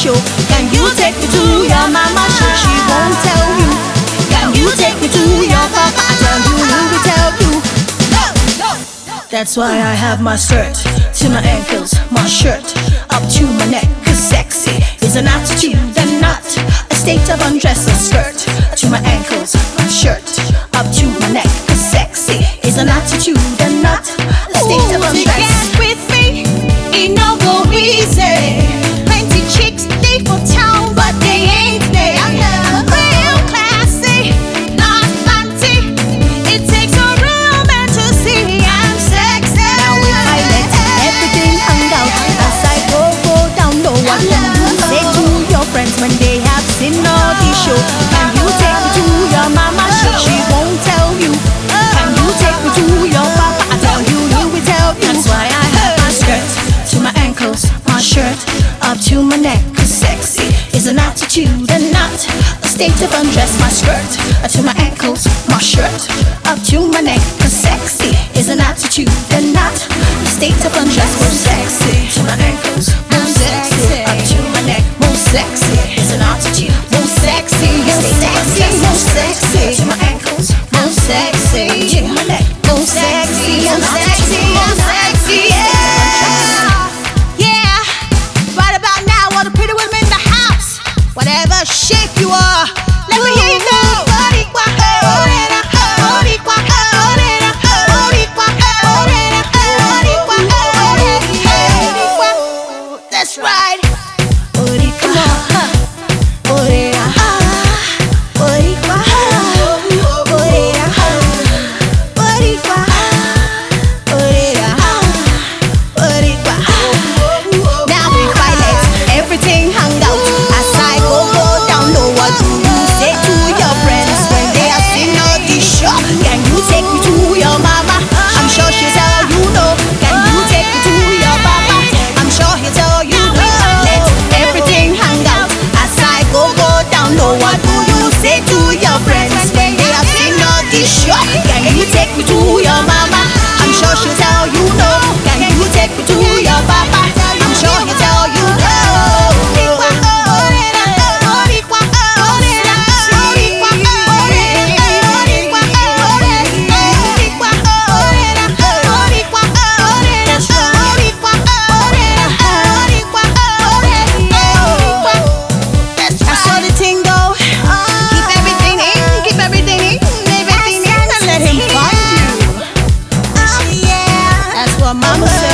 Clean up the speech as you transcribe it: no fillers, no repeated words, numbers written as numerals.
show. Can you take me to your mama? She won't tell you. Can you take me to your papa? I tell you, he will tell you. That's why I have my skirt to my ankles, my shirt up to my neck. Cause sexy is an attitude and not a state of undress. A skirt to my ankles, my shirt up to my neck. Cause sexy is an attitude and not a state of undress. To get with me, it no go easy. Plenty chicks, they for town, but they ain't there. I'm real classy, not fancy. It takes a real man to see I'm sexy. Now if I let everything hang out as I go down low, what can you say to your friends when they have seen all the show? Can you take me to your mama? She won't tell you. Can you take me to your papa? I tell you, he will tell you. That's why I have my skirt to my ankles, my shirt up to my neck. Cause sexy is an attitude and not a state of undress. My skirt to my ankles, my shirt up to my neck. Cause sexy is an attitude and not a state of undress. Most sexy to my ankles, most sexy up to my neck. Most sexy is an attitude. Most sexy, most sexy, most sexy to my ankles. Most sexy to my neck. Most sexy, most sexy, most sexy. Yeah, right about now, all the pretty women in the house. Whatever shape you are, let me hear you go. That's right. Come on. Now if I let everything hang out as I go down low, what do you say to your friends when they are seeing all this show? Can you take me to your mama? I'm sure she'll tell you no. Can you take me to your papa? I'm sure he'll tell you no. Let everything hang out as I go down low. What do you say to your friends when they are seeing all this show? Can you take me to your mama? I'm sure she'll tell you no. Can you take me to your papa? I'm sure he'll tell you no. That's how the thing go. Keep everything in, keep everything in, and let him find you. That's what mama said.